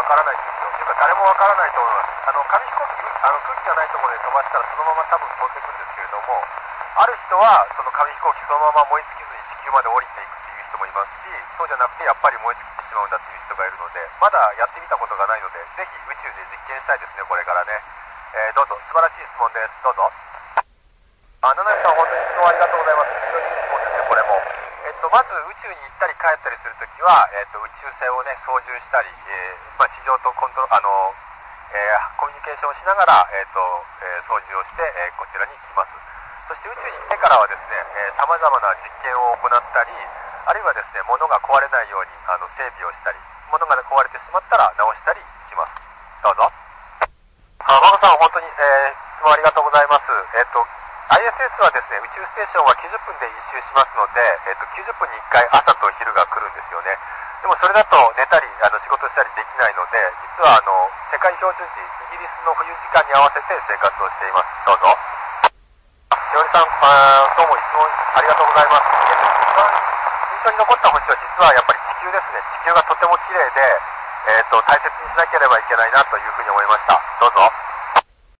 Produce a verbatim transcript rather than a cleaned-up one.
からないんですよ。というか誰もわからないと思います。あの紙飛行機、あの空気がないところで飛ばしたらそのまま多分飛んでいくんですけれども、ある人はその紙飛行機そのまま燃え尽きずに地球まで降りていくっていう人もいますし、そうじゃなくてやっぱり燃え尽きてしまうんだっていう人がいるので、まだやってみたことがないので、ぜひ宇宙で実験したいですね、これからね。えー、どうぞ、素晴らしい質問です。どうぞ。あ、七海さん、本当に質問ありがとうございます。非常にいい質問ですね、これも。えっと、まず宇宙に行ったり帰ったりするときは、えっと、宇宙船をね、操縦したり、えーまあ、地上とコントロあの、えー、コミュニケーションをしながら、えっとえー、操縦をして、えー、こちらに来ます。そして宇宙に来てからはですね、さまざまな実験を行ったり、あるいはですね、物が壊れないようにあの整備をしたり、物が壊れてしまったら直したりします。どうぞ。あ、マコさん、本当に、えー、質問ありがとうございます。えっと アイエスエス はですね、宇宙ステーションはきゅうじゅっぷんで一周しますので、えっと、きゅうじゅっぷんにいっかい朝と昼が来るんですよね。でもそれだと寝たりあの仕事したりできないので、実はあの世界標準時、イギリスの冬時間に合わせて生活をしています。どうぞ。しおりさん、あどうも質問ありがとうございます。えっと、一番印象に残った星は実はやっぱり地球ですね。地球がとても綺麗で、えっと、大切にしなければいけないなというふうに思いました。どうぞ。